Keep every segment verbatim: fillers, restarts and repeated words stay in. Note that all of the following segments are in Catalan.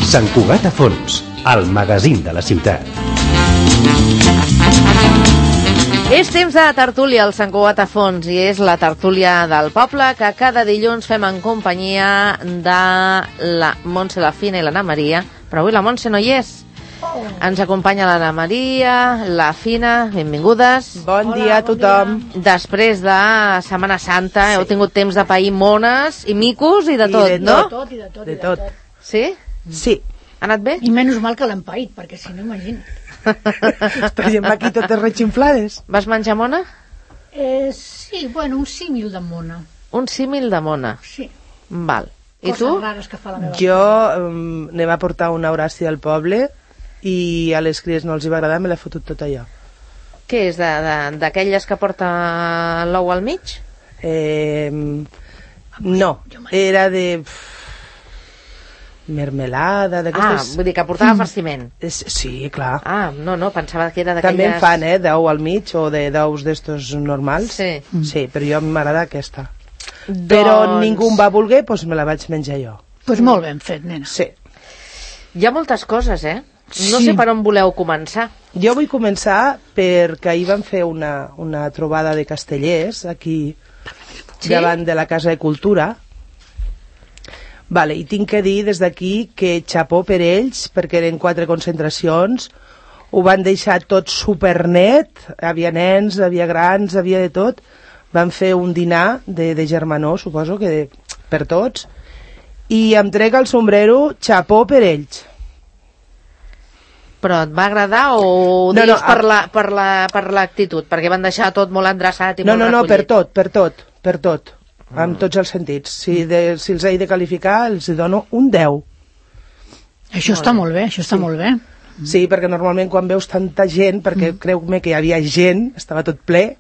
Sant Cugat a Fons, el magazín de la ciutat. És temps de tertúlia al Sant Cugat a Fons i és la tertúlia del poble que cada dilluns fem en companyia de la Montse, la Fina i l'Anna Maria, però avui la Montse no hi és. Ens acompanya l'Anna Maria, la Fina, benvingudes. Bon dia a tothom. Després de Setmana Santa heu tingut temps de pair mones i micos i de tot, no? De tot, i de tot, De i de tot. tot. Sí? Sí. Ha anat bé? I menys mal que l'han paït, perquè si no, imagina't. Traiem aquí totes reixinflades. Vas menjar mona? Eh, sí, bueno, un símil de mona. Un símil de mona. Sí. Val. I Coses tu? rares que fa la meva Jo um, ne va portar una Horaci del poble i a les cries no els hi va agradar, me l'he fotut tot allò. Què és, de- de- d'aquelles que porta l'ou al mig? Eh, no, era de... pff, mermelada, Ah, d'aquestes... vull dir que portava farciment. És- Sí, clar. Ah, no, no, pensava que era d'aquelles... També en fan, eh, d'ou al mig o de d'ous d'estos normals. Sí. Sí, però jo m'agrada aquesta. Però Doncs ningú em va voler, doncs me la vaig menjar jo. Doncs pues molt ben fet, nena. Sí. Hi ha moltes coses, eh? No Sí. sé per on voleu començar. Jo vull començar perquè ahir vam fer una, una trobada de castellers aquí Sí? davant de la Casa de Cultura. Vale, i tinc que dir des d'aquí que xapó per ells, perquè eren quatre concentracions, ho van deixar tot supernet, havia nens, havia grans, havia de tot. Van fer un dinar de, de germanor, suposo que de, per tots, i em trec el sombrero, xapó per ells. Però et va agradar o ho No, dius no, per a- la- per la- per l'actitud? Perquè van deixar tot molt endreçat i No, molt no, no, recollit. per tot, per tot, per tot, amb tots els sentits. Si, de, si els he de qualificar, els hi dono un deu. Això està molt bé, això està molt bé. Sí, perquè normalment quan veus tanta gent, perquè mm. creu-me que hi havia gent, estava tot ple,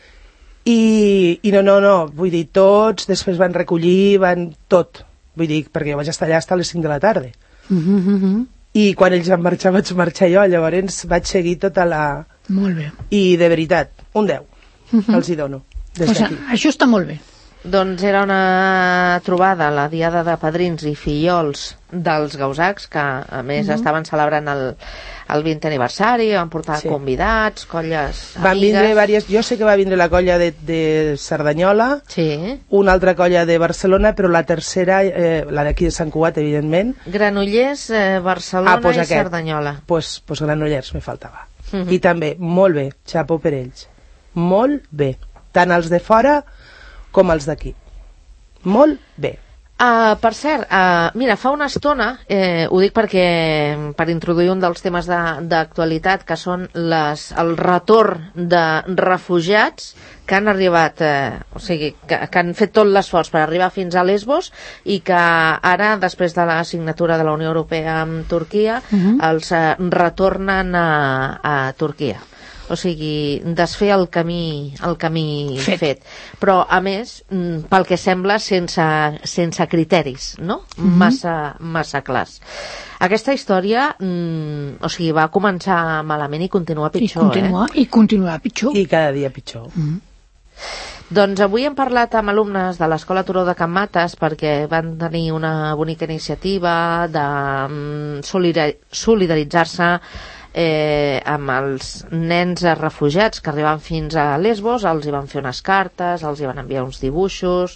i, i no, no, no, vull dir, tots, després van recollir, van tot, vull dir, perquè jo vaig estar allà fins a les cinc de la tarda. Mm -hmm. I quan ells van marxar, vaig marxar jo, llavors vaig seguir tota la... Molt bé. I de veritat, un deu, Mm -hmm. els hi dono, des Pues, d'aquí. això està molt bé. Doncs era una trobada, la diada de padrins i fillols dels Gausacs, que a més Mhm. estaven celebrant el, el vintè aniversari, van portar Sí. convidats, colles Van amigues. vindre diverses... Jo sé que va vindre la colla de, de Cerdanyola, Sí. una altra colla de Barcelona, però la tercera, eh, la d'aquí de Sant Cugat, evidentment, Granollers, eh, Barcelona Ah, pues i aquest. Cerdanyola. pues, pues Granollers me faltava. Mhm. I també, molt bé, xapó per ells. Molt bé. Tant els de fora com els d'aquí. Molt bé. Uh, per cert, uh, mira, fa una estona, eh, ho dic perquè per introduir un dels temes de- d'actualitat, que són les, el retorn de refugiats que han arribat, eh, o sigui, que, que han fet tot l'esforç per arribar fins a Lesbos i que ara, després de la signatura de la Unió Europea amb Turquia, Mhm. els eh, retornen a, a Turquia. O sigui, desfer el camí, el camí fet. Fet. fet. Però, a més, mm, pel que sembla, sense, sense criteris, no? Mhm. Massa, massa clars. Aquesta història, mm, o sigui, va començar malament i continua pitjor, I continuar, eh? i continuar pitjor. I cada dia pitjor. Mm. Doncs avui hem parlat amb alumnes de l'Escola Turó de Can Mates perquè van tenir una bonica iniciativa de mm, solidar- solidaritzar-se eh, amb els nens refugiats que arribaven fins a Lesbos, els hi van fer unes cartes, els hi van enviar uns dibuixos,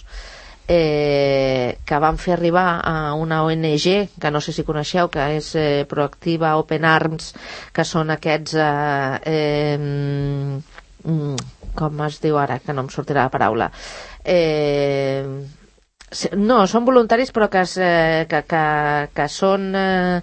eh, que van fer arribar a una O N G, que no sé si coneixeu, que és eh, Proactiva Open Arms, que són aquests... Eh, eh, mm, com es diu ara, que no em sortirà la paraula... Eh, no, són voluntaris però que, es, eh, que, que, que són... Eh,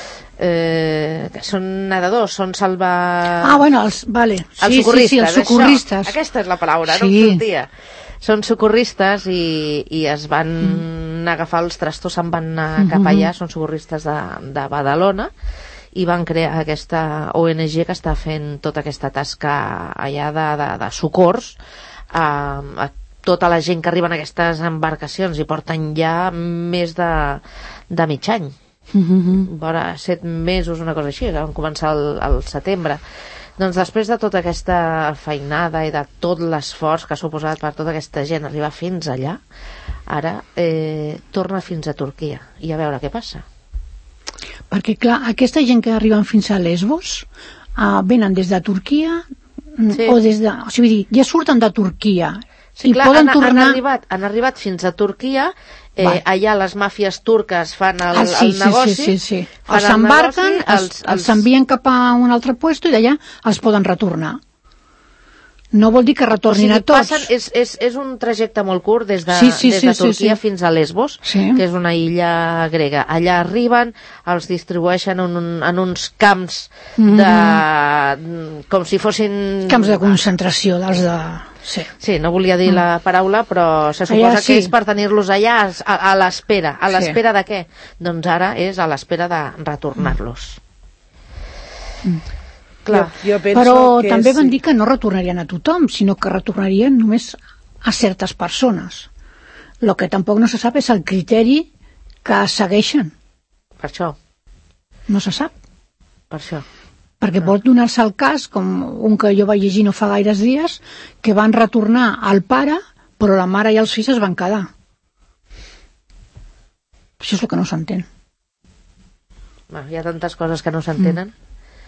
eh, que són nedadors, són salva... Ah, bueno, els, vale. Sí, els sí, socorristes, sí, els socorristes. Això. Aquesta és la paraula, no Sí. em sortia. Són socorristes i, i es van mm. agafar els trastos, se'n van anar Mm-hmm. cap allà, són socorristes de, de Badalona, i van crear aquesta O N G que està fent tota aquesta tasca allà de, de, de socors a, a tota la gent que arriba en aquestes embarcacions, i porten ja més de, de mig any. Mhm. Vora set mesos, una cosa així, que van començar el, el setembre. Doncs després de tota aquesta feinada i de tot l'esforç que ha suposat per tota aquesta gent arribar fins allà, ara eh, torna fins a Turquia i a veure què passa. Perquè, clar, aquesta gent que arriben fins a Lesbos uh, venen des de Turquia sí. o des de... O sigui, ja surten de Turquia sí, i clar, poden han, tornar... Han arribat, han arribat fins a Turquia, eh, allà les màfies turques fan el, ah, sí, el negoci... Sí, sí, sí. sí. Els s'embarquen, els, els envien cap a un altre puesto i d'allà els poden retornar. No vol dir que retornin o sigui, a tots. Passen, és, és, és un trajecte molt curt des de, sí, sí, des de sí, Turquia sí, sí. fins a Lesbos, sí. que és una illa grega. Allà arriben, els distribueixen en, un, en uns camps de... Mm. com si fossin... Camps de concentració, dels de... Sí. sí, no volia dir mm. la paraula, però se suposa allà, sí. que és per tenir-los allà a, a l'espera. A l'espera sí. de què? Doncs ara és a l'espera de retornar-los. Mm. Clar. Jo, jo penso però que també van sí. dir que no retornarien a tothom, sinó que retornarien només a certes persones. El que tampoc no se sap és el criteri que segueixen. Per això. No se sap. Per això. Perquè no. pot donar-se el cas, com un que jo vaig llegir no fa gaires dies, que van retornar al pare, però la mare i els fills es van quedar. Això és el que no s'entén. Hi ha tantes coses que no s'entenen. Mm.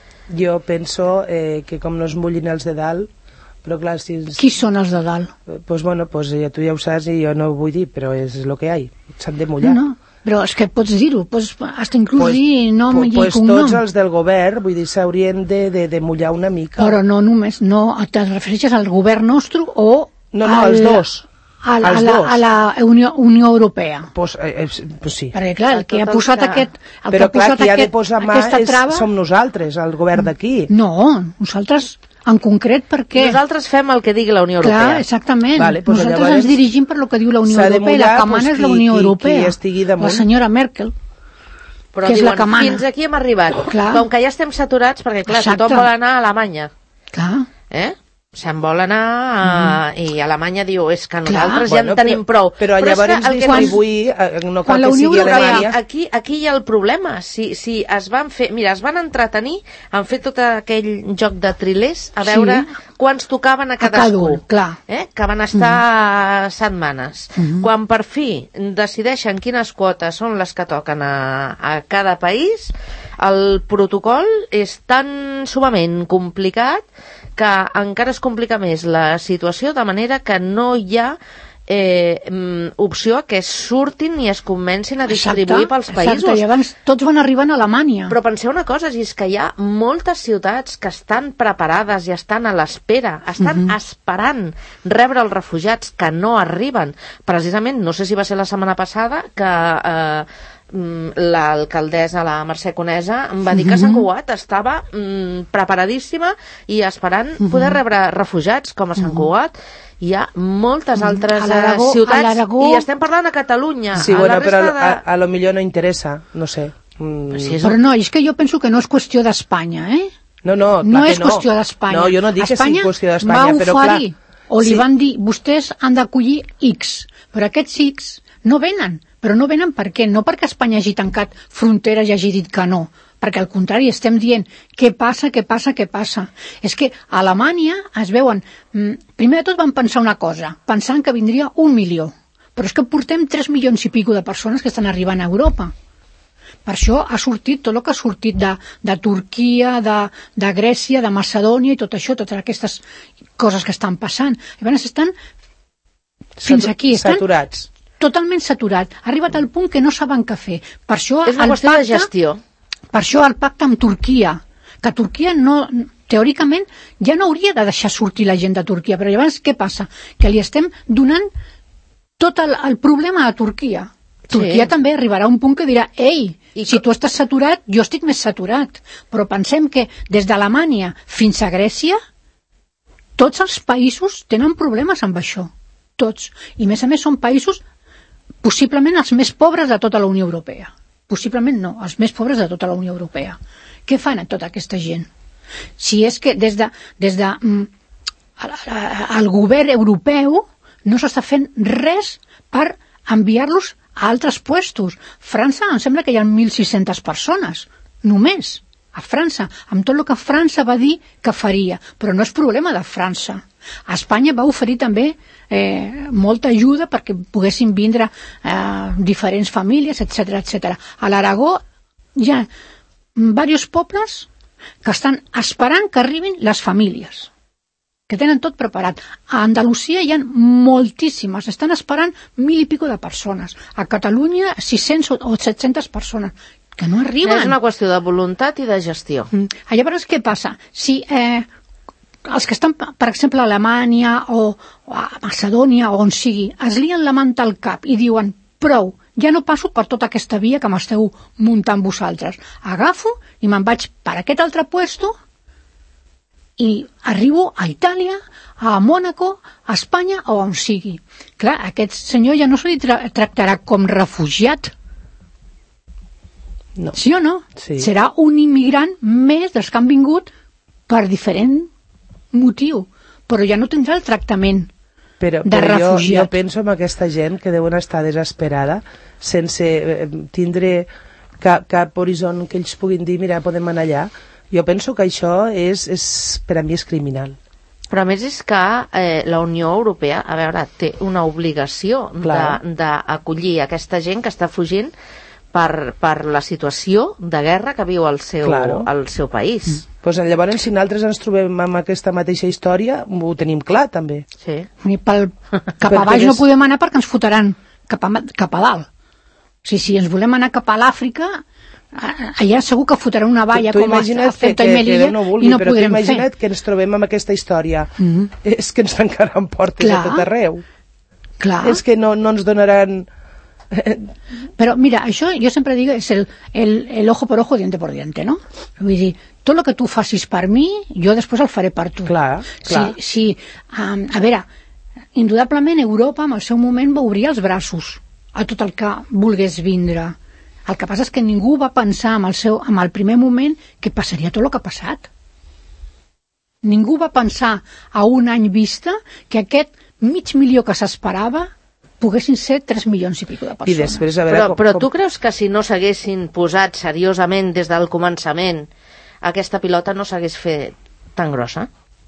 Jo penso eh, que com no es mullin els de dalt, però clar, si... Qui són els de dalt? Doncs pues bueno, pues ja tu ja ho saps i jo no ho vull dir, però és el que hi ha. S'han de mullar. No, no, però és que pots dir-ho, pots hasta inclús pues, dir nom pues, i pues cognom. Tots els del govern, vull dir, s'haurien de, de, de mullar una mica. Però no només, no, te refereixes al govern nostre o... No, no, al, els dos. A, a, els la, dos. a la Unió, Unió Europea. Pues, eh, pues sí. Perquè clar, el que ha posat que... aquest... El però que clar, posat qui ha de aquest, posar mà és, trava... som nosaltres, el govern d'aquí. No, nosaltres en concret perquè... Nosaltres fem el que digui la Unió Europea. Clar, exactament. Vale, pues nosaltres ens dirigim per lo que diu la Unió Europea mullar, i la que mana pues, és la Unió qui, Europea. Qui estigui damunt. La senyora Merkel. Però que diuen, és la que mana. Fins aquí hem arribat. Clar. Com que ja estem saturats, perquè clar, exacte. Tothom vol anar a Alemanya. Clar. Eh? Se'n vol anar a... mm. i Alemanya diu, és que nosaltres Clar. ja en tenim prou. Però, però llavors distribuir, que... no cal que sigui Alemanya. Aquí, aquí hi ha el problema. Si, si es van fer... Mira, es van entretenir en fer tot aquell joc de trilers a veure sí. quants tocaven a cadascú. A cada un, eh? Que van estar mm. setmanes. Mm. Quan per fi decideixen quines quotes són les que toquen a, a cada país, el protocol és tan sumament complicat que encara es complica més la situació, de manera que no hi ha eh, opció que surtin i es comencin a distribuir exacte, pels països. Exacte, i abans tots van arribar a Alemanya. Però penseu una cosa, és que hi ha moltes ciutats que estan preparades i estan a l'espera, estan uh-huh. esperant rebre els refugiats que no arriben. Precisament, no sé si va ser la setmana passada, que... Eh, l'alcaldessa, la Mercè Conesa, em va dir que Sant Cugat estava mm, preparadíssima i esperant uh -huh. poder rebre refugiats com a Sant Cugat. Hi ha moltes altres a ciutats a i estem parlant de Catalunya. Sí, a bueno, però de... a, a lo millor no interessa, no sé. Mm. Sí, però no, és que jo penso que no és qüestió d'Espanya, eh? No, no, no és no. qüestió d'Espanya. No, jo no dic Espanya que sigui qüestió d'Espanya, però clar... o li sí. van dir, vostès han d'acollir X, però aquests X no venen. Però no venen per què? No perquè Espanya hagi tancat fronteres i hagi dit que no, perquè al contrari estem dient què passa, què passa, què passa. És que a Alemanya es veuen... Primer de tot van pensar una cosa, pensant que vindria un milió, però és que portem tres milions i pico de persones que estan arribant a Europa. Per això ha sortit tot el que ha sortit de, de Turquia, de, de Grècia, de Macedònia i tot això, totes aquestes coses que estan passant. Llavors estan fins aquí, estan... Saturats. Totalment saturat. Ha arribat al punt que no saben què fer. Per això és una qüestió pacte, de gestió. Per això el pacte amb Turquia, que Turquia no, teòricament ja no hauria de deixar sortir la gent de Turquia, però llavors què passa? Que li estem donant tot el, el problema a Turquia. Sí. Turquia també arribarà a un punt que dirà, ei, I si tu estàs saturat, jo estic més saturat. Però pensem que des d'Alemanya fins a Grècia, tots els països tenen problemes amb això. Tots. I a més a més són països possiblement els més pobres de tota la Unió Europea. Possiblement no, els més pobres de tota la Unió Europea. Què fan a tota aquesta gent? Si és que des de, des de mm, el govern europeu no s'està fent res per enviar-los a altres puestos. França, em sembla que hi ha mil sis-centes persones, només, a França, amb tot el que França va dir que faria. Però no és problema de França. A Espanya va oferir també eh, molta ajuda perquè poguessin vindre eh, diferents famílies, etcètera, etcètera. A l'Aragó hi ha diversos pobles que estan esperant que arribin les famílies, que tenen tot preparat. A Andalusia hi ha moltíssimes, estan esperant mil i pico de persones. A Catalunya sis-cents o set-centes persones, que no arriben. És una qüestió de voluntat i de gestió. Mm. Llavors, què passa? Si eh, els que estan, per exemple, a Alemanya o, o a Macedònia o on sigui, es lien la manta al cap i diuen, prou, ja no passo per tota aquesta via que m'esteu muntant vosaltres. Agafo i me'n vaig per aquest altre puesto i arribo a Itàlia, a Mònaco, a Espanya o on sigui. Clar, aquest senyor ja no se li tra tractarà com refugiat. No. Sí o no? Sí. Serà un immigrant més dels que han vingut per diferent motiu, però ja no tindrà el tractament però, de però refugiat. Jo, jo penso en aquesta gent que deuen estar desesperada sense eh, tindre cap, cap horizont que ells puguin dir, mira, podem anar allà. Jo penso que això és, és per a mi és criminal. Però a més és que eh, la Unió Europea, a veure, té una obligació d'acollir aquesta gent que està fugint per, per la situació de guerra que viu al seu, claro. al seu país. Mm. Pues, llavors, si nosaltres ens trobem amb aquesta mateixa història, ho tenim clar, també. Sí. I pel, cap a baix no podem anar perquè ens fotran cap a, cap a dalt. O sigui, si ens volem anar cap a l'Àfrica, allà segur que fotran una valla tu, tu com a Ceuta i Melilla no vulgui, i no però podrem fer. Imagina't que ens trobem amb aquesta història. Mm -hmm. És que ens tancaran portes clar, a tot arreu. Clar. És que no, no ens donaran... Però mira, això jo sempre dic és el, el, el ojo por ojo, diente por diente, no? Vull dir, tot el que tu facis per mi, jo després el faré per tu. Clar, clar. Si, si, um, a veure, indudablement Europa en el seu moment va obrir els braços a tot el que volgués vindre. El que passa és que ningú va pensar en el, seu, en el primer moment que passaria tot el que ha passat. Ningú va pensar a un any vista que aquest mig milió que s'esperava poguessin ser tres milions i pico de persones. I després, a veure, però, com, però com... tu creus que si no s'haguessin posat seriosament des del començament, aquesta pilota no s'hagués fet tan grossa?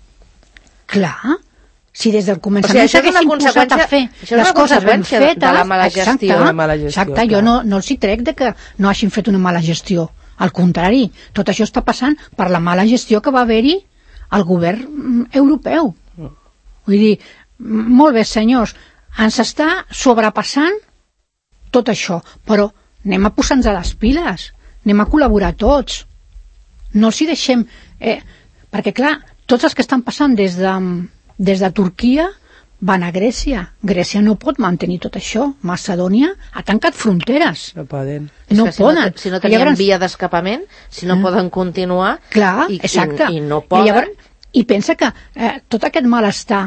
Clar, si des del començament o sigui, s'haguessin posat a fer les coses ben fetes, de la mala gestió. Exacte, de la mala gestió, exacte jo no, no els hi trec de que no hagin fet una mala gestió. Al contrari, tot això està passant per la mala gestió que va haver-hi al govern europeu. Mm. Vull dir, molt bé, senyors, ens està sobrepassant tot això, però anem a posar-nos a les piles, anem a col·laborar tots. No els hi deixem... Eh, perquè, clar, tots els que estan passant des de, des de Turquia van a Grècia. Grècia no pot mantenir tot això. Macedònia ha tancat fronteres. No poden. No si poden. No, si no tenien llavors... via d'escapament, si no eh? poden continuar... Clar, i, exacte. I, i no poden... I, llavors, i pensa que eh, tot aquest malestar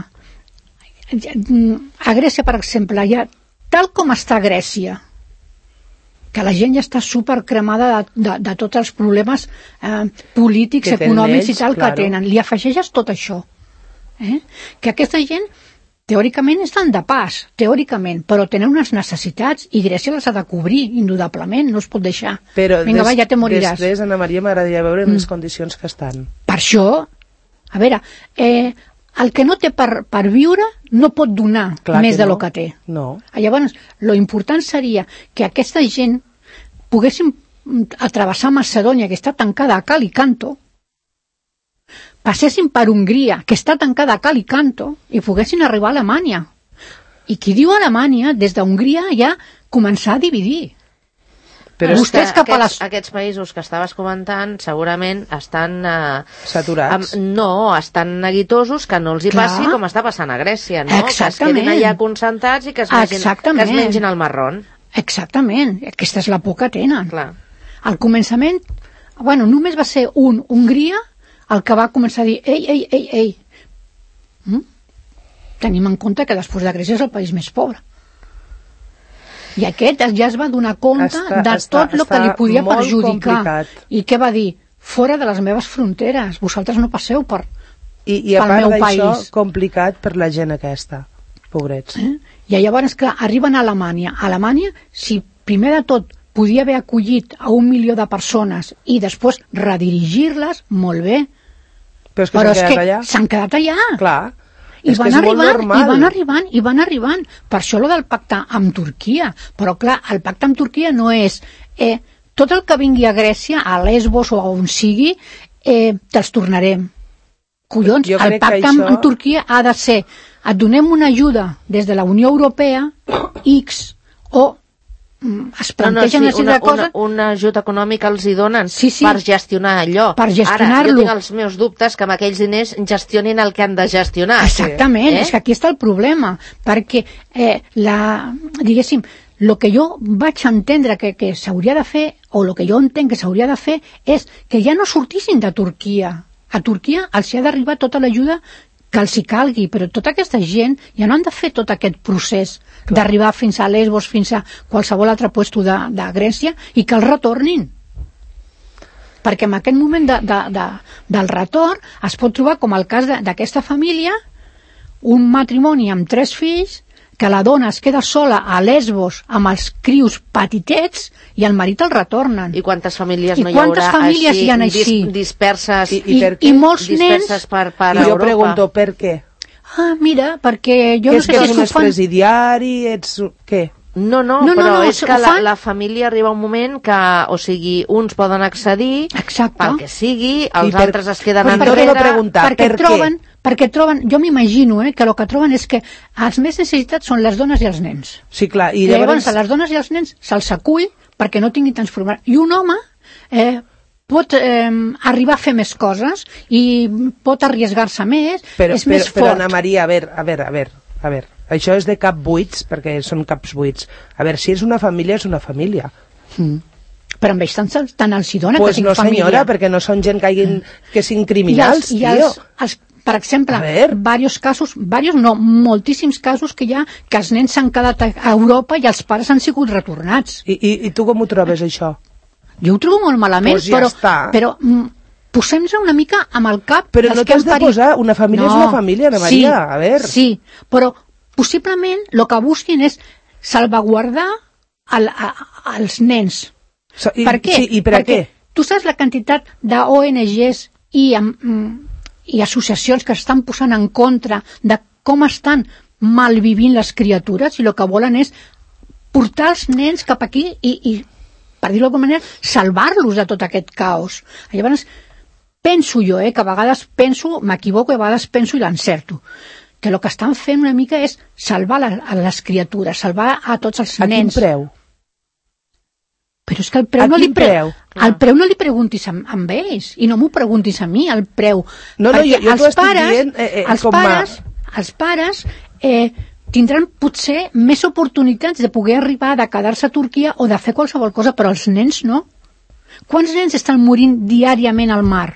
a Grècia, per exemple, ja, tal com està Grècia, que la gent ja està supercremada de, de, de tots els problemes eh, polítics, que econòmics ells, i tal claro. que tenen. Li afegeixes tot això. Eh? Que aquesta gent, teòricament, estan de pas, teòricament, però tenen unes necessitats i Grècia les ha de cobrir, indudablement, no es pot deixar. Però Vinga, des, va, ja te moriràs. Després, Anna Maria, m'agradaria veure mm. les condicions que estan. Per això, a veure, eh, el que no té per, per viure no pot donar Clar més de no. lo que té. No. Llavors, lo important seria que aquesta gent poguessin atravessar Macedònia, que està tancada a cal i canto, passessin per Hongria, que està tancada a cal i canto, i poguessin arribar a Alemanya. I qui diu Alemanya, des d'Hongria ja començar a dividir. Però vostès cap a les... aquests països que estaves comentant segurament estan... Eh, saturats. Amb, no, estan neguitosos que no els hi Clar. passi com està passant a Grècia, no? Exactament. Que es quedin allà concentrats i que es mengin, que es mengin el marrón. Exactament, aquesta és la por que tenen. Clar. Al començament, bueno, només va ser un Hongria el que va començar a dir ei, ei, ei, ei. Mm? Tenim en compte que després de Grècia és el país més pobre. I aquest ja es va donar compte està, de tot el que li podia perjudicar. Complicat. I què va dir? Fora de les meves fronteres, vosaltres no passeu per, I, i pel meu país. I a part d'això, complicat per la gent aquesta, pobrets. Eh? I llavors, clar, arriben a Alemanya. A Alemanya, si primer de tot podia haver acollit a un milió de persones i després redirigir-les, molt bé. Però és que Però s'han quedat allà. S'han quedat allà. Clar. I van, arribant, i van arribant, i van arribant. Per això lo del pacte amb Turquia. Però clar, el pacte amb Turquia no és eh, tot el que vingui a Grècia, a Lesbos o on sigui, eh, te'ls tornarem. Collons, jo el pacte això... amb, amb Turquia ha de ser, et donem una ajuda des de la Unió Europea, X, o es plantegen no, no, sí, una, una, cosa... una, una ajuda econòmica els hi donen sí, sí. per gestionar allò. Per gestionar-lo. Ara, jo tinc els meus dubtes que amb aquells diners gestionin el que han de gestionar. Exactament, eh? És que aquí està el problema, perquè, eh, la, diguéssim, el que jo vaig entendre que, que s'hauria de fer, o el que jo entenc que s'hauria de fer, és que ja no sortissin de Turquia. A Turquia els hi ha d'arribar tota l'ajuda que els hi calgui, però tota aquesta gent ja no han de fer tot aquest procés d'arribar fins a Lesbos, fins a qualsevol altre puesto de, de Grècia, i que els retornin. Perquè en aquest moment de, de, de, del retorn es pot trobar com el cas d'aquesta família, un matrimoni amb tres fills, que la dona es queda sola a Lesbos amb els crios petitets i el marit el retornen. I quantes famílies I no hi haurà famílies així, hi ha així? Dis, disperses, I, i, I, i molts disperses nens... per, per I jo Europa? pregunto, per què? Ah, mira, perquè jo Que no és sé que si és s'ho més fan... presidiari, ets... què? No, no, No, no, però no, és ho que la, fan- la família arriba un moment que, o sigui, uns poden accedir Exacte. pel que sigui, els per- altres es queden Pues enrere. torno a preguntar, perquè per troben, què? perquè troben, jo m'imagino eh, que el que troben és que els més necessitats són les dones i els nens. Sí, clar, i I llavors, llavors... a les dones i els nens se'ls acull perquè no tinguin transformar. I un home eh, pot eh, arribar a fer més coses i pot arriesgar-se més, Però, és però, més però, fort. Anna Maria, a veure, a veure, a veure, a veure. Això és de cap buits, perquè són caps buits. A veure, si és una família, és una família. Mm. Però amb ells tant, tant els hi dona Pues que no, tinc família. senyora, perquè no són gent que, hagin, que siguin criminals, I els, i tio. els, els, per exemple, A ver. varios casos, varios no, moltíssims casos que hi ha que els nens s'han quedat a Europa i els pares han sigut retornats. I, i, I tu com ho trobes, això? Jo ho trobo molt malament, Pues ja però, està. però mm, posem-nos una mica amb el cap Però dels no que t'has han de parit. posar, una família és una família, Anna Maria, sí, a veure. Sí, però possiblement el que busquin és salvaguardar el, a, als nens. So, i, per què? Sí, I per a Perquè què? tu saps la quantitat d'O N Gs i, mm, i associacions que estan posant en contra de com estan malvivint les criatures i el que volen és portar els nens cap aquí i, i per dir-ho d'alguna manera, salvar-los de tot aquest caos. Llavors, penso jo, eh, que a vegades penso, m'equivoco, i a vegades penso i l'encerto, que el que estan fent una mica és salvar la, a les criatures, salvar a tots els A nens. quin preu? Però és que el preu, A no li quin pre... preu? el preu no li preguntis amb, amb ells i no m'ho preguntis a mi, el preu. No, no, Perquè jo- jo t'ho els estic pares, dient, eh, eh, els com a- pares, els pares eh, tindran potser més oportunitats de poder arribar, de quedar-se a Turquia o de fer qualsevol cosa, però els nens no. Quants nens estan morint diàriament al mar?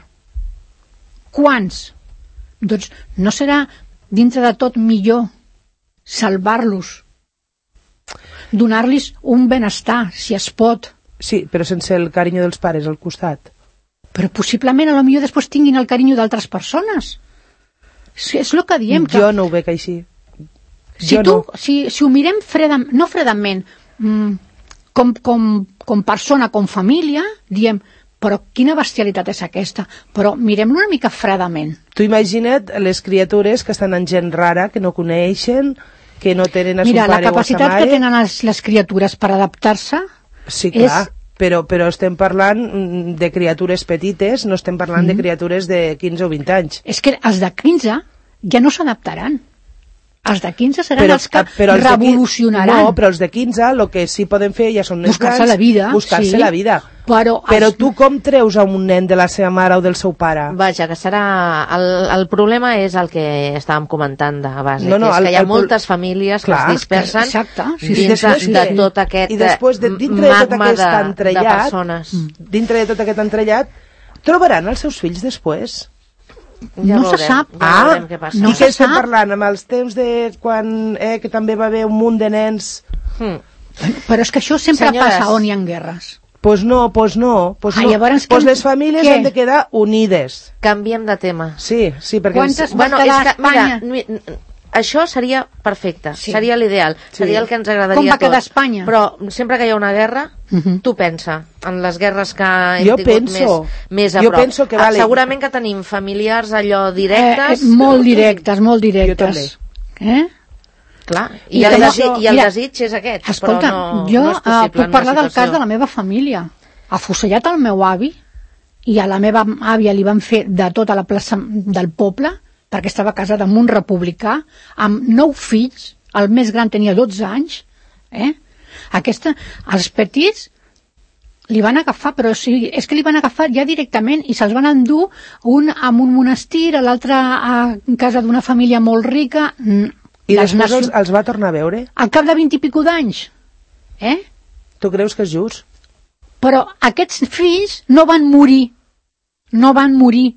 Quants? Doncs no serà dintre de tot millor salvar-los, donar-los un benestar, si es pot. Sí, però sense el carinyo dels pares al costat. Però possiblement a lo millor després tinguin el carinyo d'altres persones. És, és el que diem. Que Jo no ho veig així. si, jo tu, no. si, si ho mirem fredam, no fredament, mm, com, com, com persona, com família, diem, però quina bestialitat és aquesta? Però mirem-lo una mica fredament. Tu imagina't les criatures que estan en gent rara, que no coneixen, que no tenen a Mira, son la pare o a sa capacitat mare. que tenen les, les criatures per adaptar-se Sí, és... clar, però, però estem parlant mm, de criatures petites, no estem parlant Mm. de criatures de quinze o vint anys. És que els de quinze ja no s'adaptaran. Els de quinze seran Però, els que però els de qui- revolucionaran. No, però els de quinze el que sí poden fer ja són més Buscar-se grans, la vida, buscar-se sí. la vida. Però, Però els- tu com treus a un nen de la seva mare o del seu pare? Vaja, que serà... El, el problema és el que estàvem comentant de base, No, no, que és el- que hi ha el pro- moltes famílies Clar, que es dispersen exacte, sí, I sí, dins després de, de què? tot aquest I després, de, dintre de tot magma aquest de, de entrellat, persones. dintre de tot aquest entrellat, trobaran els seus fills després. Ja No se veurem, sap. Ja Ah, veurem què passa. no I se què estem sap. parlant? Amb els temps de quan eh, que també va haver un munt de nens... Hmm. Però és que això sempre Senyores. passa on hi ha guerres. Pues no, pues no. Pues Ah, no. llavors pues què- les famílies què? han de quedar unides. Canviem de tema. Sí, sí, perquè... Quantes- Bueno, va és quedar que, mira, Espanya? mi- això seria perfecte, Sí. seria l'ideal, Sí. seria el que ens agradaria Com va a tots. quedar Espanya? Però sempre que hi ha una guerra, Mhm. tu pensa en les guerres que hem Jo tingut penso. més, més a Jo prop. penso que Ah, vale. Segurament que tenim familiars allò directes. Eh, eh, molt directes, molt directes. Jo també. Eh? Clar, I i, el, també- desi i el mira, desig és aquest, Escolta, però no, jo no és eh, possible puc en parlar una del cas de situació. la meva família. afusellat el meu avi, i a la meva àvia li van fer de tota la plaça del poble, perquè estava casada amb un republicà, amb nou fills, el més gran tenia dotze anys, eh? Aquesta, els petits li van agafar, però sí, és que li van agafar ja directament i se'ls van endur un amb un monestir, l'altre a casa d'una família molt rica. I després nació... els, els va tornar a veure? Al cap de vint i pico d'anys. Eh? Tu creus que és just? Però aquests fills no van morir. No van morir.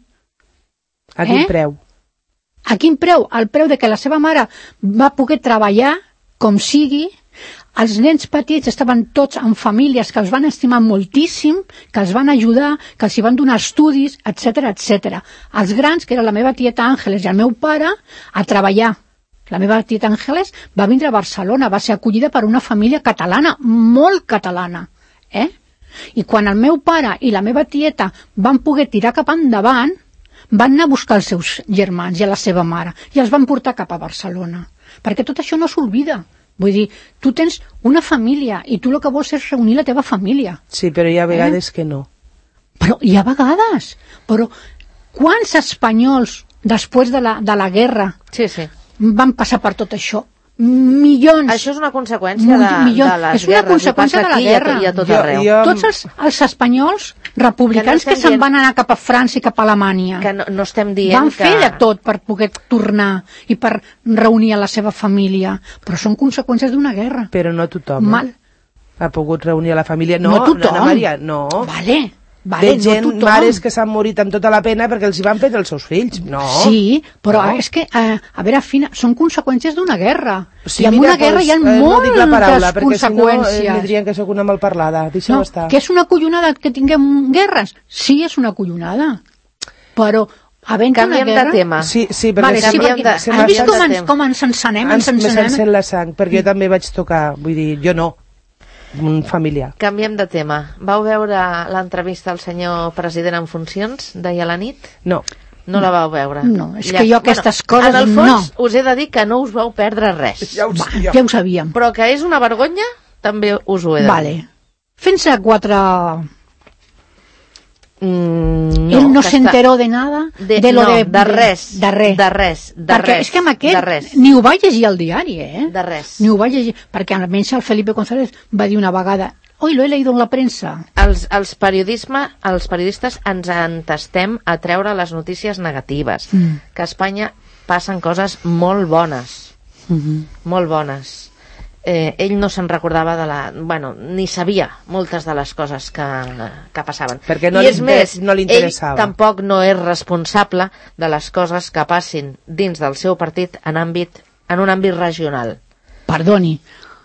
A quin eh? preu? A quin preu? Al preu de que la seva mare va poder treballar com sigui. Els nens petits estaven tots en famílies que els van estimar moltíssim, que els van ajudar, que els hi van donar estudis, etcètera, etcètera. Els grans, que era la meva tieta Àngeles i el meu pare, a treballar. La meva tieta Àngeles va vindre a Barcelona, va ser acollida per una família catalana, molt catalana. Eh? I quan el meu pare i la meva tieta van poder tirar cap endavant, van anar a buscar els seus germans i a la seva mare, i els van portar cap a Barcelona. Perquè tot això no s'olvida. Vull dir, tu tens una família i tu el que vols és reunir la teva família. Sí, però hi ha vegades eh? que no. Però hi ha vegades. Però quants espanyols, després de la, de la guerra, sí, sí. van passar per tot això? Milions. Això és una conseqüència de, milions. de les és una guerres. conseqüència de la guerra. I a tot arreu. Jo, jo... Tots els, els espanyols republicans que, no que se'n dient... van anar cap a França i cap a Alemanya que no, no estem dient van que... fer de tot per poder tornar i per reunir a la seva família, però són conseqüències d'una guerra. Però no tothom Mal. ha pogut reunir a la família. No, no tothom. Anna Maria, no. Vale. Vale, de gent, no tothom. mares que s'han morit amb tota la pena perquè els hi van perdre els seus fills. No. Sí, però no. és que, eh, a veure, Fina, són conseqüències d'una guerra. Sí, I en mira, una guerra pues, hi ha eh, moltes no dic la paraula, conseqüències. Si no, eh, me dirien que sóc una malparlada. Deixa-ho no, estar. que és una collonada que tinguem guerres? Sí, és una collonada. Però havent canviem una guerra... de tema. Sí, sí, perquè vale, sí, sí, perquè, perquè, se has vist com de ens, com ens encenem? Ens, ens me encenem? s'encén la sang, perquè jo també vaig tocar, vull dir, jo no, un familiar. Canviem de tema. Vau veure l'entrevista al senyor president en funcions d'ahir a la nit? No. No la vau veure? No, és que jo aquestes bueno, coses en el fons, no. us he de dir que no us vau perdre res. Ja ho, Va, ja. ja ho sabíem. Però que és una vergonya, també us ho he de dir. Vale. Fent-se quatre... Mm, no, Él no que se està- enteró de nada, De, de lo no, de... de res. De res. De res. De Perquè res. és que amb aquest de res. ni ho va llegir al diari, eh? De res. Ni ho va llegir, perquè almenys el Felipe González va dir una vegada «Hoy lo he leído en la prensa». Els, els, periodisme, els periodistes ens entestem a treure les notícies negatives. Mm. Que a Espanya passen coses molt bones. Mm-hmm. Molt bones. Eh, ell no se'n recordava de la... Bueno, ni sabia moltes de les coses que, que passaven. Perquè no I li és inter- més, no li interessava. ell tampoc no és responsable de les coses que passin dins del seu partit en, àmbit, en un àmbit regional. Perdoni,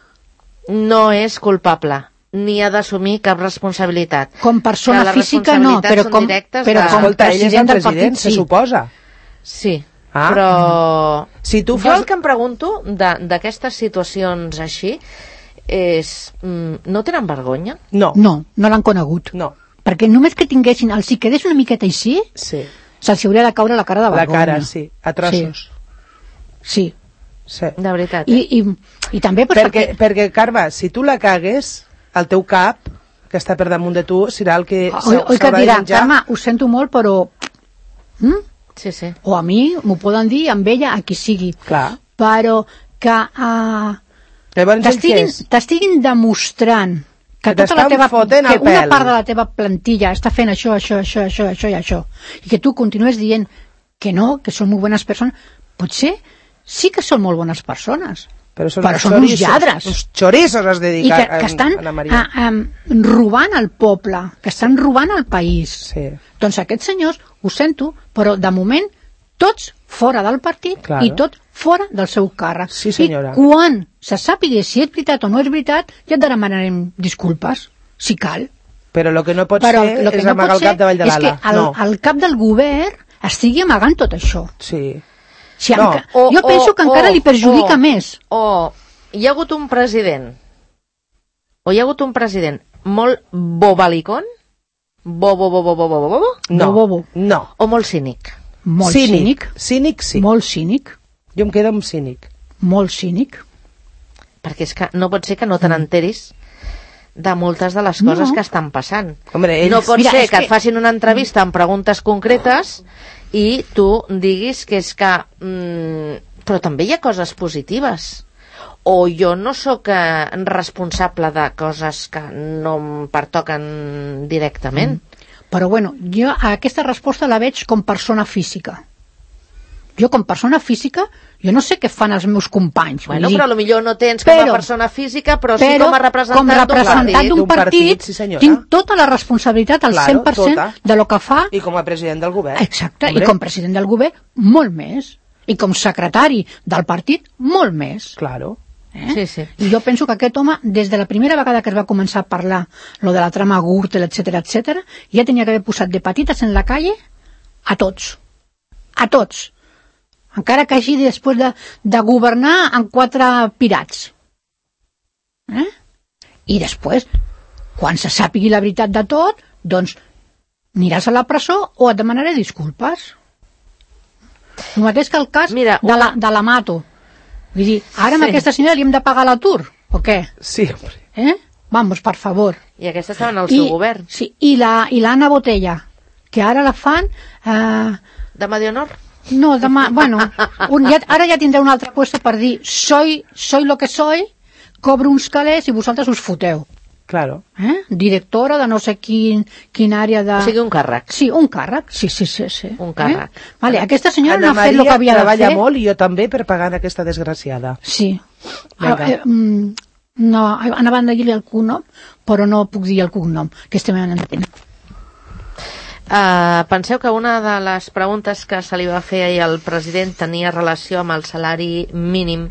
No és culpable, ni ha d'assumir cap responsabilitat. com persona Que les física no, responsabilitats però són com, directes però de- com Escolta, ell és el president del president, partit, se sí. suposa. Sí, Ah. però... Si tu Jo fas... el que em pregunto de- d'aquestes situacions així és... Mm, no tenen vergonya? No, No, no l'han conegut. no. Perquè només que tinguessin, els si quedés una miqueta així, Sí. se'ls hauria de caure la cara de La vergonya. cara, sí, a trossos. Sí. Sí. De veritat. I, i, i també... Pues, Perquè, perquè, Carme, si tu la cagues, el teu cap, que està per damunt de tu, serà el que Oi, oi que et s'haurà de dirà, menjar. Carme, ho sento molt, però... Mm? Sí, sí. O a mi m'ho poden dir, amb ella, a qui sigui. Clar. Però que uh, Llavors, ell què t'estiguin és? t'estiguin demostrant que, Que tota la t'estan teva, fotent que el una pèl. part de la teva plantilla està fent això, això, això, això, això i això, i que tu continues dient que no, que són molt bones persones, potser sí que són molt bones persones, Però són, però uns són uns chorizos, lladres. Uns chorizos has de dir, i que, Car- que estan Anna Maria. a, a, robant el poble, que estan robant el país. Sí. Doncs aquests senyors, ho sento, però de moment tots fora del partit Claro. i tot fora del seu càrrec. Sí, senyora. I quan se sàpiga si és veritat o no és veritat, ja et demanarem disculpes, si cal. Però el que no pot Però ser el que és no amagar pot el cap davall de és que l'ala. el, No, el cap del govern estigui amagant tot això. sí. Si No. enca... Jo penso que encara li perjudica o, més. O hi ha hagut un president, o hi ha hagut un president molt bobalicón, bo, bo, bo, bo, bo, bo, bo, bo, No, Bo, bo, bo. no. o molt cínic. Molt Cínic. cínic. Cínic, sí. Molt cínic. Jo em quedo amb cínic. Molt cínic. Perquè és que no pot ser que no te n'enteris de moltes de les coses No. que estan passant. Hombre, ells- No pot Mira, ser és que et que- facin una entrevista amb preguntes concretes i tu diguis que és que... Mm, però també hi ha coses positives. O jo no sóc eh, responsable de coses que no em pertoquen directament. Mm. Però bueno, jo aquesta resposta la veig com persona física. Jo com persona física, jo no sé què fan els meus companys. vull Bueno, dir, però potser no tens com Però- a persona física, però, sí però com a representant, com representant d'un partit. d'un D'un partit, partit, sí, senyora. tinc tota la responsabilitat al Claro, cent per cent tota. de lo que fa. I com a president del govern. Exacte, Hombre, i com president del govern, molt més. I com secretari del partit, molt més. Claro. Eh? Sí, sí. I jo penso que aquest home, des de la primera vegada que es va començar a parlar lo de la trama Gürtel, etcètera, etcètera, ja tenia que haver posat de patites en la calle a tots. A tots. Encara que hagi després de, de governar amb quatre pirats. Eh? I després, quan se sàpigui la veritat de tot, doncs aniràs a la presó o et demanaré disculpes. El mateix que el cas Mira, de, la, de la Mato. Vull dir, ara amb Sí. aquesta senyora li hem de pagar l'atur, o què? Sí, hombre. Eh? Vamos, per favor. I aquesta estava en el seu govern. Sí, i la i l'Anna Botella, que ara la fan... Eh, De Medionor? no, demà, bueno, un, ja, ara ja tindré un altre puesto per dir soy, soy lo que soy, cobro uns calés i vosaltres us foteu. Claro. Eh? Directora de no sé quin, quin àrea de... O sigui, un càrrec. Sí, un càrrec, sí, sí, sí. sí. Un càrrec. Eh? Vale, aquesta senyora Ana no ha fet el que Maria havia de treballa fer. molt i jo també per pagar aquesta desgraciada. Sí. Vinga. Ah, eh, mm, no, anava a dir-li el cognom, però no puc dir el cognom, que estem en antena. Uh, penseu que una de les preguntes que se li va fer ahir al president tenia relació amb el salari mínim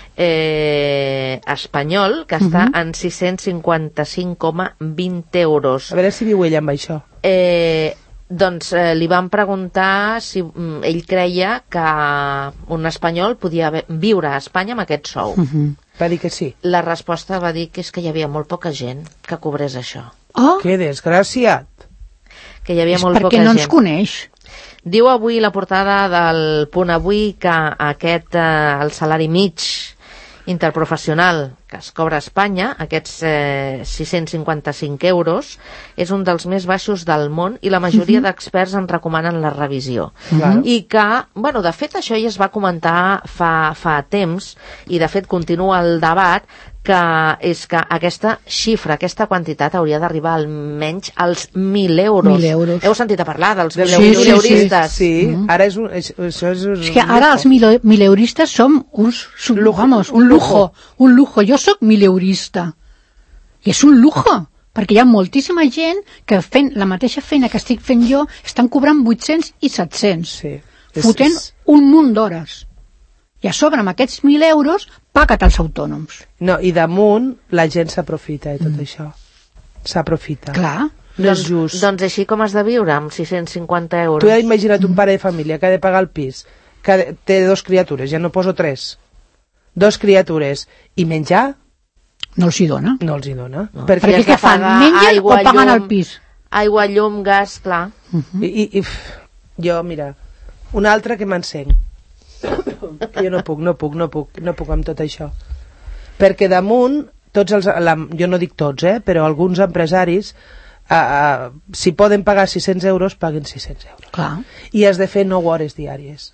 eh, espanyol, que està Mhm. en sis-cents cinquanta-cinc coma vint euros. A veure si viu ella amb això. Eh, doncs eh, li van preguntar si mm, ell creia que un espanyol podia ve- viure a Espanya amb aquest sou. Mhm. Va dir que sí. La resposta va dir que és que hi havia molt poca gent que cobrés això. Oh, Que desgraciat. Que hi havia és molt perquè poca no gent. ens coneix. Diu avui la portada del Punt Avui que aquest, eh, el salari mig interprofessional que es cobra a Espanya, aquests eh, sis-cents cinquanta-cinc euros, és un dels més baixos del món i la majoria d'experts en recomanen la revisió. Claro. I que, bueno, de fet això ja es va comentar fa, fa temps i de fet continua el debat que és que aquesta xifra, aquesta quantitat hauria d'arribar almenys als mil euros. Mil euros. Heu sentit a parlar dels Del mil Sí, sí, euristes? Sí, Mhm. ara és un, és, això és un És que ara els mil, mileuristes som uns, un, Lujo, vamos, un un lujo. lujo, un lujo. Jo sóc mileurista. I és un lujo, perquè hi ha moltíssima gent que fent la mateixa feina que estic fent jo estan cobrant vuit-cents i set-cents. Sí. És- Fotent és- un munt d'hores. I a sobre, amb aquests mil euros, paga't als autònoms. No, i damunt la gent s'aprofita de tot això. S'aprofita. Clar. No és Doncs, just. doncs així com has de viure amb sis-cents cinquanta euros. Tu ja imagina't un pare de família que ha de pagar el pis, que ha de- té dos criatures, ja no poso tres. Dos criatures. I menjar No els hi dona. no els hi dona. No. Perquè, Perquè has de què fan? pagar Mengen aigua, o paguen llum, el pis? Aigua, llum, gas, clar. I, i, i, uf, jo, mira, un altre que m'encenc. Que jo no puc, no puc, no puc, no puc amb tot això. Perquè damunt, tots els, la, jo no dic tots, eh, però alguns empresaris, uh, uh, si poden pagar sis-cents euros, paguen sis-cents euros. Clar. I has de fer nou hores diàries.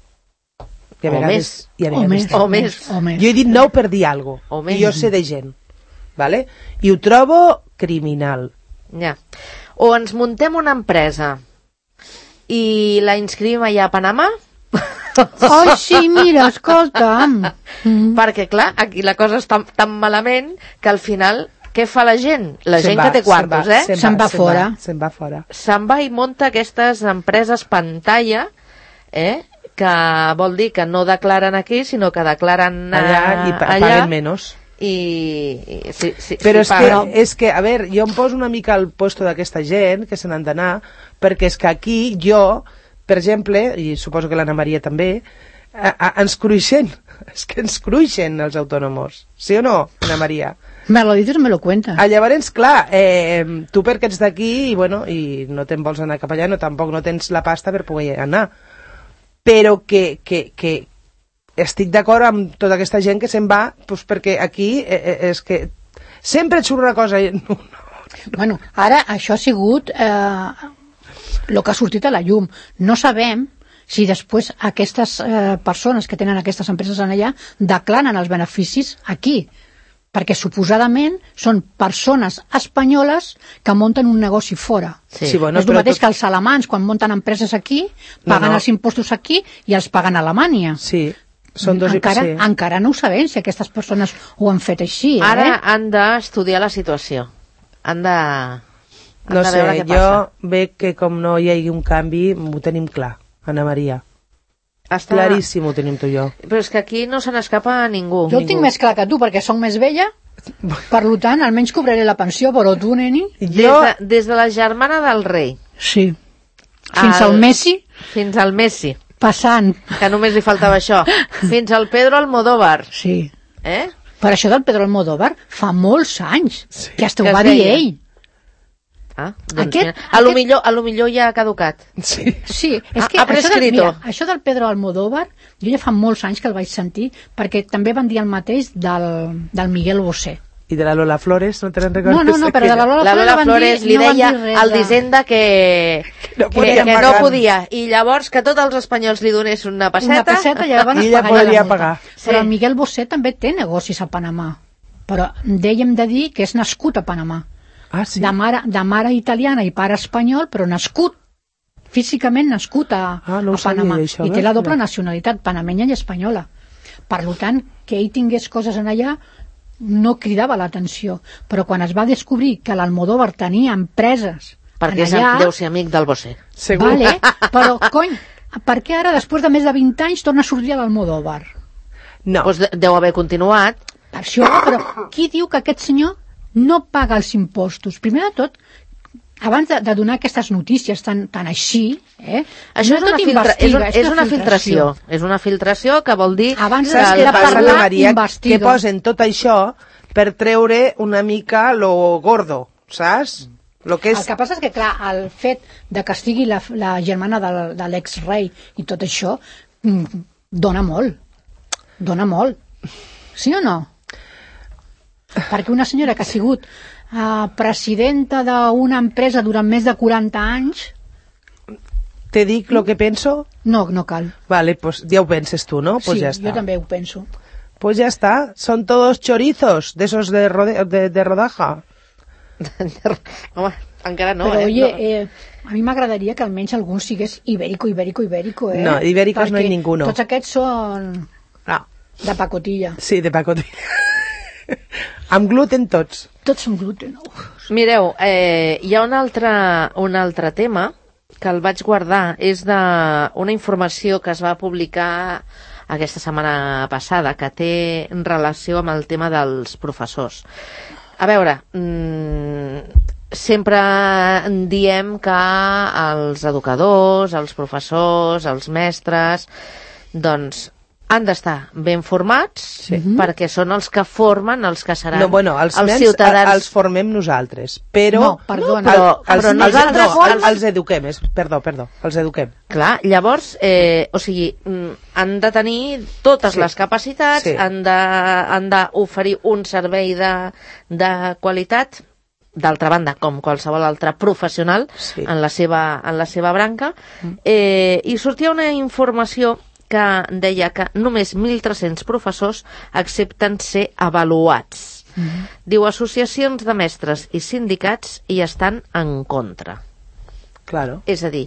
I a O vegades, més. i a O vegades més. també. O més. O més. Jo he dit nou per dir alguna cosa. O més. I jo sé de gent. Vale? I ho trobo criminal. Ja. O ens muntem una empresa i la inscrivim allà a Panamà, Ai, sí, mira, escolta'm. Mm. perquè, clar, aquí la cosa està tan malament que al final, què fa la gent? La Se'n gent va, que té quartos, se'n va, eh? Se'n va fora. Se'n va fora. Se'n va i munta aquestes empreses pantalla, eh? Que vol dir que no declaren aquí, sinó que declaren Allà eh, i pa allà, paguen menys. i, i sí, sí, Però sí, és, que, paguen. és que, a veure, jo em poso una mica al puesto d'aquesta gent que se n'han d'anar, perquè és que aquí jo, per exemple, i suposo que l'Anna Maria també, a, a, ens cruixen, és que ens cruixen els autònoms, sí o no, Anna Maria? Me lo dices, me lo cuentas. Ah, llavors, clar, eh, tu perquè ets d'aquí i, bueno, i no te'n vols anar cap allà, no, tampoc no tens la pasta per poder anar, però que, que, que estic d'acord amb tota aquesta gent que se'n va, doncs perquè aquí eh, eh, és que Sempre et surt una cosa... No, no. Bueno, ara això ha sigut eh, el que ha sortit a la llum. No sabem si després aquestes eh, persones que tenen aquestes empreses en allà declaren els beneficis aquí, perquè suposadament són persones espanyoles que munten un negoci fora. Sí. Sí, bueno, és el mateix tot... que els alemans, quan munten empreses aquí, paguen No, no. els impostos aquí i els paguen a Alemanya. Sí, són dos encara, i... sí. encara no ho sabem si aquestes persones ho han fet així. Eh? Ara han d'estudiar la situació. Han de... Han No de sé, veure què jo passa. veig que com no hi hagi un canvi, ho tenim clar, Anna Maria. Està... Claríssim ho tenim tu i jo. Però és que aquí no se n'escapa a ningú. Jo ho tinc més clar que tu, perquè sóc més vella, per tant, almenys cobraré la pensió, però tu, neni... Des Jo... de, des de la germana del rei Sí. Fins Al- al Messi, fins al Messi, passant. que només li faltava això, fins al Pedro Almodóvar. Sí. Eh? Per això del Pedro Almodóvar fa molts anys, Sí. que hasta Que ho es va dir deia. ell. Ah, doncs Aquest- mira. A, lo aquest- millor, a lo millor ja ha caducat. Sí. Sí, és Ha- que ha això, del, prescrito. mira, això del Pedro Almodóvar, jo ja fa molts anys que el vaig sentir, perquè també van dir el mateix del, del Miguel Bosé. I de la Lola Flores, no tenen recordes? No, no, no, però de la Lola, La Lola van Flores dir, li no van deia dir res al de- d'Hisenda que, no que, podia que no pagar. podia. I llavors que tots els espanyols li donessin una passeta... Una passeta i llavors I es ella pagaria podria la multa. pagar. Però Sí. el Miguel Bosé també té negocis a Panamà. Però dèiem de dir que és nascut a Panamà. Ah, sí? De, mare, de mare italiana i pare espanyol, però nascut, físicament nascut a, Ah, no ho a Panamà. sabia, això, I té eh? la doble No. nacionalitat, panamenya i espanyola. Per tant, que ell tingués coses en allà no cridava l'atenció. Però quan es va descobrir que l'Almodóvar tenia empreses Perquè en és, allà... deu ser amic del Bosé. Segur. Vale, però, cony, per què ara, després de més de vint anys, torna a sortir a l'Almodóvar? No. Doncs de- deu haver continuat. Per això, però qui diu que aquest senyor no paga els impostos? Primer de tot, abans de, de donar aquestes notícies tan, tan així, eh, Això no és, una tot filtra... és, un, investiga, és una filtració. És una filtració que vol dir... Abans que Saps de- què el- passa, parlar, Maria? investiga. Que posen tot això per treure una mica lo gordo, saps? Lo que El és... que passa és que, clar, el fet de que estigui la, la germana de, de l'ex-rei i tot això, mm, dona molt. Dona molt. Sí o no? Perquè una senyora que ha sigut eh, presidenta d'una empresa durant més de quaranta anys, Te dic lo que penso? no, no cal. Vale, pues ja ho penses tu, ¿no? Pues sí, ya está. jo també ho penso. Pues ya está. Son todos chorizos de esos de, rode... de, de rodaja. Home, encara no, Però, eh? oye, No. eh, a mi m'agradaria que almenys algun sigués ibérico, ibérico, ibérico, eh? No, ibéricos no hay Perquè ninguno. Tots aquests són Ah, de pacotilla. sí, de pacotilla. Amb gluten tots. Tots són gluten. Uf. Mireu, eh, hi ha un altre, un altre tema que el vaig guardar. És de una informació que es va publicar aquesta setmana passada, que té relació amb el tema dels professors. A veure, mmm, sempre diem que els educadors, els professors, els mestres, doncs han d'estar ben formats, sí. perquè són els que formen els que seran No, bueno, els, els nens ciutadans. a- els formem nosaltres, però... No, perdona. Però- els, però els, nosaltres no, formen- els eduquem, és, perdó, perdó, els eduquem. Clar, llavors, eh, o sigui, mm, han de tenir totes Sí. les capacitats, Sí. han de, han d'oferir un servei de, de qualitat, d'altra banda, com qualsevol altre professional Sí. en, la seva, en la seva branca, eh, i sortia una informació que deia que només mil tres-cents professors accepten ser avaluats. Mm-hmm. Diu, associacions de mestres i sindicats hi estan en contra. Claro. És a dir,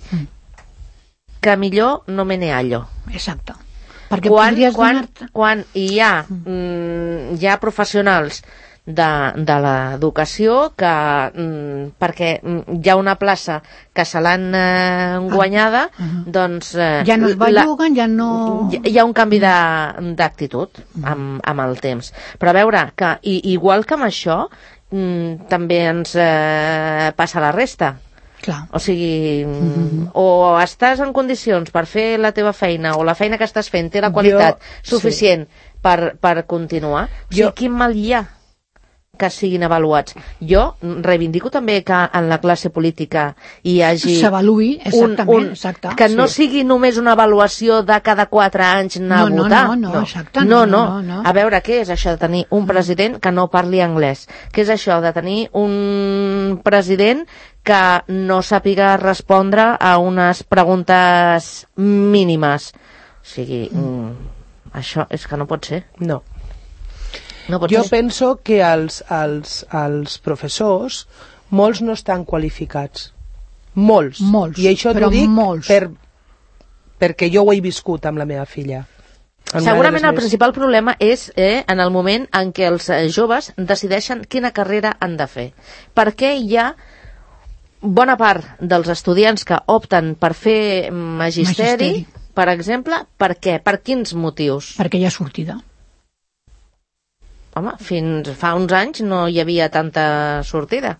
que millor no me ne hallo. Exacte. Perquè Quan, podries quan, donar-te... quan hi ha, mm, hi ha professionals de, de l'educació que, mm, perquè mm, hi ha una plaça que se l'han eh, guanyada, doncs... Eh, Ja no es belluguen, ja no... hi, hi ha un canvi de- d'actitud amb, amb el temps. Però a veure, que i, igual que amb això, mm, també ens eh, passa la resta. Clar. O sigui, mm-hmm. o estàs en condicions per fer la teva feina, o la feina que estàs fent té la qualitat Jo- suficient sí. per, per continuar. O sigui, Jo- quin mal hi ha que siguin avaluats. Jo reivindico també que en la classe política hi hagi... S'avaluï, exactament, un, un, exacte. que no sí. sigui només una avaluació de cada quatre anys anar no, a no, votar. No, no, no, exacte. No, no. no, no. A veure, què és això de tenir un president que no parli anglès? Què és això de tenir un president que no sàpiga respondre a unes preguntes mínimes? O sigui, mm, això és que no pot ser. No. No pot jo ser. penso que els, els, els professors, molts no estan qualificats. Molts. Molts, I això t'ho dic molts. Per, perquè jo ho he viscut amb la meva filla. Segurament el més... principal problema és eh, en el moment en què els eh, joves decideixen quina carrera han de fer. Perquè hi ha bona part dels estudiants que opten per fer magisteri, magisteri. per exemple, per què? Per quins motius? Perquè hi ha sortida. Home, fins fa uns anys no hi havia tanta sortida.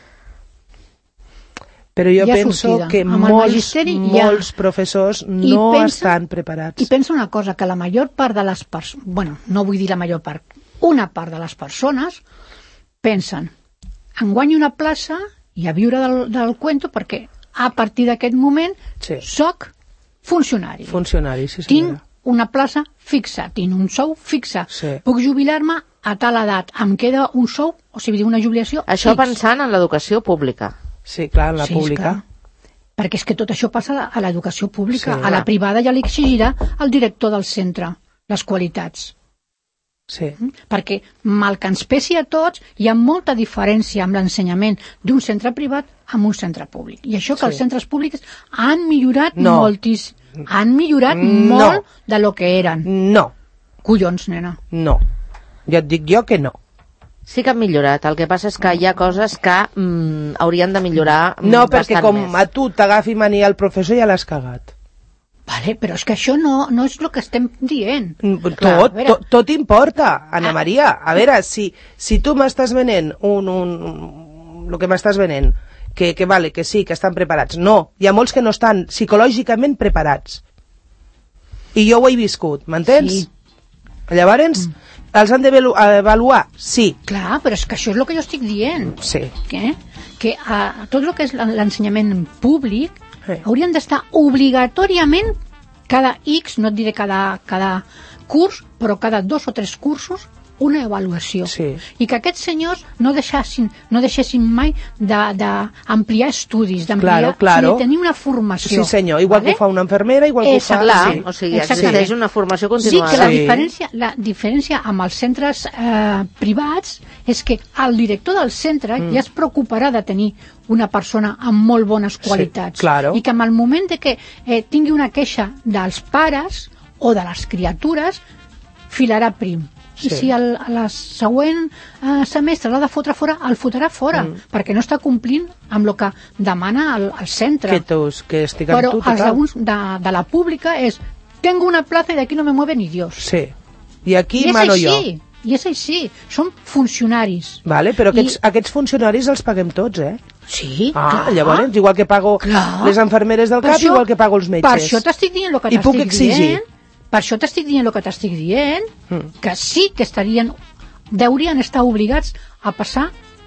Però jo ha penso sortida. que Amb molts, ha... molts professors no pensa, estan preparats. I pensa una cosa, que la major part de les persones, bueno, no vull dir la major part, una part de les persones pensen, em guanyo una plaça i a viure del, del cuento perquè a partir d'aquest moment sí. soc funcionari. Funcionari, sí senyora. Tinc una plaça fixa, tinc un sou fixe, sí. puc jubilar-me a tal edat, em queda un sou, o sigui, una jubilació Això fix. Pensant en l'educació pública. Sí, clar, en la sí, pública. Perquè és que tot això passa a l'educació pública. Sí, a la privada ja li exigirà al director del centre les qualitats. Sí. Perquè, mal que ens pesi a tots, hi ha molta diferència amb l'ensenyament d'un centre privat amb un centre públic. I això que sí. els centres públics han millorat no. moltíssim. Han millorat no. molt de lo que eren. No. Collons, nena. No. Ja et dic jo que no. Sí que han millorat, el que passa és que hi ha coses que mm, haurien de millorar mm, no, perquè com més. a tu t'agafi mania el professor ja l'has cagat. Vale, però és que això no, no és el que estem dient. Tot, Clar, tot, tot importa, Ana Maria. A veure, si, si tu m'estàs venent un, un, un, el que m'estàs venent, que, que vale, que sí, que estan preparats. No, hi ha molts que no estan psicològicament preparats. I jo ho he viscut, m'entens? Sí. Llavors, mm. els han d'avaluar? Sí. Clar, però és que això és el que jo estic dient. Sí. Que, que a tot el que és l'ensenyament públic sí. haurien d'estar obligatòriament cada X, no et diré cada, cada curs, però cada dos o tres cursos una avaluació. Sí. I que aquests senyors no deixessin, no deixessin mai d'ampliar estudis, d'ampliar, claro, claro. de tenir una formació. Sí senyor, igual ¿vale? que ho fa una enfermera, igual que ho fa... Clar, sí. o sigui, existeix una formació continuada. Sí, que la Sí. diferència, la diferència amb els centres eh, privats és que el director del centre mm. ja es preocuparà de tenir una persona amb molt bones qualitats. Sí, claro. I que en el moment de que eh, tingui una queixa dels pares o de les criatures, filarà prim. I Sí. si el, el següent eh, semestre l'ha de fotre fora, el fotrà fora, mm. perquè no està complint amb el que demana el, el centre. Que, tus, que estic amb Però tu, els total. alguns de, de la pública és tengo una plaza y de aquí no me mueve ni Dios. Sí. I aquí I és mano així, jo. i és així. Són funcionaris. Vale, però aquests, I... aquests funcionaris els paguem tots, eh? Sí, Ah, clar. llavors, igual que pago Clar. les enfermeres del Per cap, això- igual que pago els metges. Per això t'estic dient el que I puc t'estic exigir. dient. Per això t'estic dient el que t'estic dient, Mm. que sí que estarien, deurien estar obligats a passar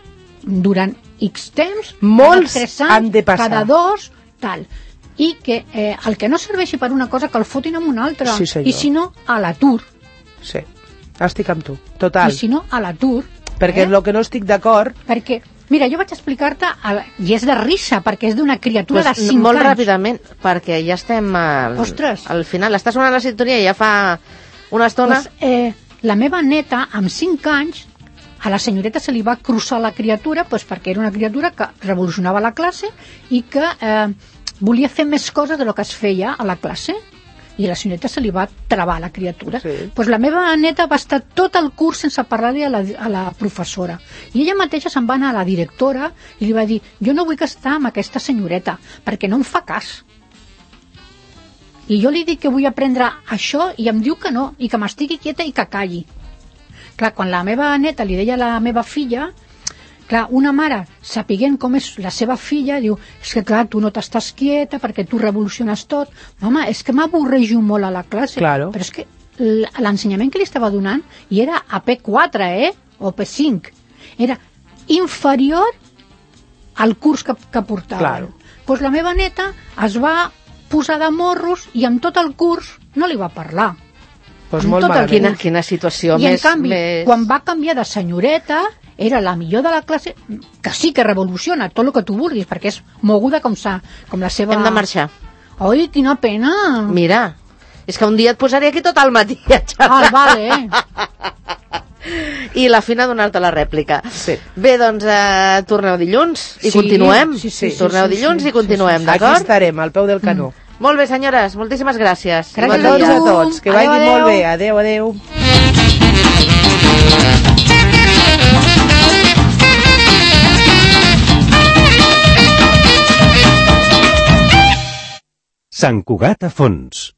durant X temps, Molts cada tres anys, han de passar. cada dos, tal. I que eh, el que no serveixi per una cosa que el fotin amb una altra. Sí, senyor. I si no, a l'atur. Sí, estic amb tu, total. I si no, a l'atur. Perquè eh? el que no estic d'acord... Perquè, mira, jo vaig explicar-te, el- i és de risa, perquè és d'una criatura Pues, de cinc molt anys. ràpidament, perquè ja estem al, Ostres. al final. Està sonant la sintonia ja fa una estona. Pues, eh, la meva neta, amb cinc anys, a la senyoreta se li va cruçar la criatura pues, perquè era una criatura que revolucionava la classe i que eh, volia fer més coses de lo que es feia a la classe. I a la senyoreta se li va travar la criatura. Sí. Pues la meva neta va estar tot el curs sense parlar-li a, la, a la professora. I ella mateixa se'n va anar a la directora i li va dir, jo no vull estar amb aquesta senyoreta perquè no em fa cas. I jo li dic que vull aprendre això i em diu que no, i que m'estigui quieta i que calli. Clar, quan la meva neta li deia a la meva filla, clar, una mare, sapiguent com és la seva filla, diu, és que clar, tu no t'estàs quieta perquè tu revoluciones tot. Mama, és que m'avorrejo molt a la classe. Claro. Però és que l- l'ensenyament que li estava donant i era a P quatre, eh? O P cinc. era inferior al curs que, que portaven. Claro. Pues la meva neta es va posar de morros i en tot el curs no li va parlar. Pues En molt tot el malament. Quina, quina situació I en més... canvi, més... quan va canviar de senyoreta, era la millor de la classe, que sí que revoluciona tot el que tu vulguis, perquè és moguda com, sa, com la seva... Hem de marxar. Oi, quina pena. Mira, és que un dia et posaré aquí tot el matí a xerrar. Ah, vale. I la Fina a donar-te la rèplica. Sí. Bé, doncs eh, torneu dilluns i Sí, continuem. sí, sí, sí, torneu sí, dilluns sí, i continuem, sí, sí. Aquí d'acord? estarem, al peu del canó. Mm. Molt bé, senyores, moltíssimes gràcies. Gràcies A Bon tots, dia. a tots, que Adéu, vagi adéu. molt bé. Adéu, adéu. Sant Cugat a fons.